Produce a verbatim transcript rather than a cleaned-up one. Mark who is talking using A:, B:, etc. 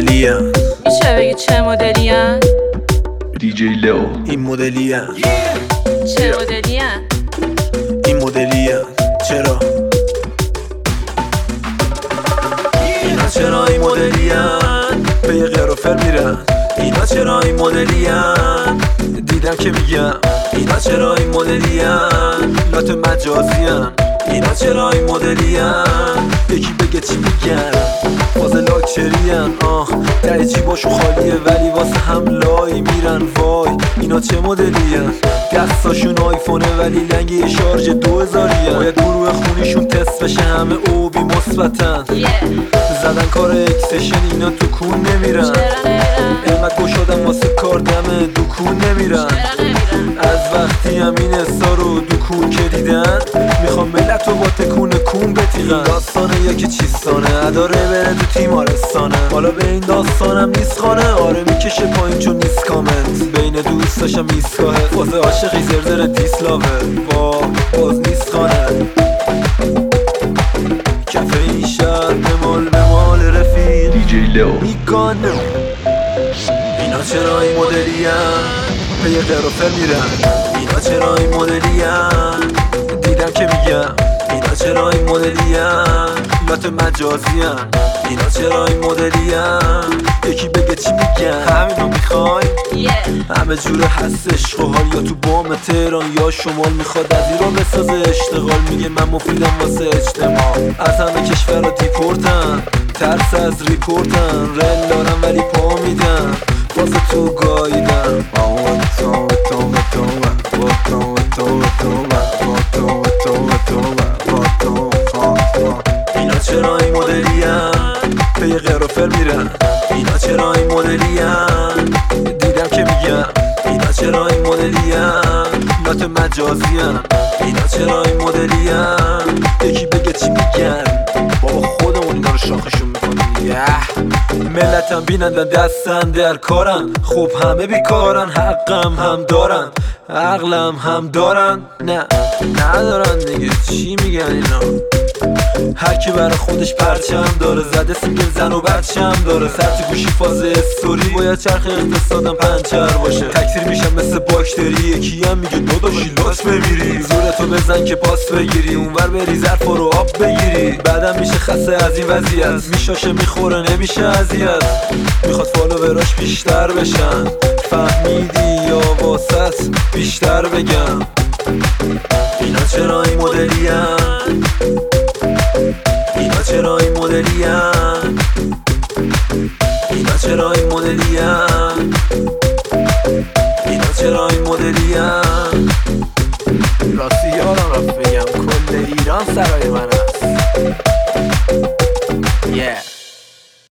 A: مدلیان
B: میشه بگی چه مدلیان؟
C: دیجی لو
A: این مدلیان
B: چه مدلیان؟
A: این مدلیان چرا؟ اینا چرا این مدلیان؟ به یه قرافل میرن اینا چرا این مدلیان؟ دیدم که میگم اینا چرا این مدلیان؟ لات مجازیان اینا چرا این مدلیان؟ یکی بگه چی میگن واسه لاکچریان آه در جیباشو خالیه ولی واسه هم لای میرن وای اینا چه مدلیان؟ دستاشون آیفونه ولی لنگ یه شارژ دو هزارین باید گروه خونیشون تست بشه همه او بی مثبتن زدن کار اکسشن اینا تو کون نمیرن اینقدر گشادن واسه کار دمه دو کون نمیرن از وقتی هم این استا رو دو کون که دیدن میخوام ملت رو با تکون کون بتیغن داستانه یا که چیستانه اداره بره تو تیمارستانه حالا به این داستانم نیست خانه آره میکشه پایین چون نیست کامنت بین دوستاشم ایستگاهه واسه عاشقی زرزر دیسلاوه وا باز نیست خانه کفه این شهر بمال بمال رفیق
C: دیجی لو
A: میگانه اینا چرا این مدلیان به یه قرافل میرن اینا چرا این مدلیان دیدم که میگم اینا چرا این مدلیان لات مجازیان اینا چرا این مدلیان یکی بگه چی میگن همینو میخوای
B: yeah.
A: همه جوره هست عشق و حال یا تو بام تهران یا شمال میخواد از ایران بسازه اشتغال میگه من مفیدم واسه اجتماع از همه کشور رو دیپورتن ترس از ریپورتن رل دارم ولی پا میدن واسه تو گاییدن اینا چرا این مدلیان به یه قرافل میرن اینا چرا این مدلیان دیدم که میگم اینا چرا این مدلیان لات مجازیان اینا چرا این مدلیان یکی بگه چی میگن بابا خودمون اینا رو شاخشون میکنیم yeah. ملتم بینندن دستن در کارن خب همه بیکارن حقم هم دارن عقلم هم دارن نه ندارن دیگه چی میگن اینا هر کی برای خودش پرچم داره زده سینگل زن و بچم داره سطح گوشی فاز استوری باید چرخ اقتصادم پنچر باشه تکثیر میشم مثل باکتری یکی هم میگه داداشی لاس بمیری زورتو بزن که پاس بگیری اونور بری ظرف رو آب بگیری بعدم میشه خسته از این وضعیت میشاشه میخوره نمیشه اذیت میخواد فالووراش بیشتر بشن فهمیدی یا واسط بیشتر بگم اینا چرا این مدلیان اینا چرا این مدلیان اینا چرا این مدلیان اینا چرا این مدلیان راستی یادم رفت بگم کل ایران سرای من هست yeah.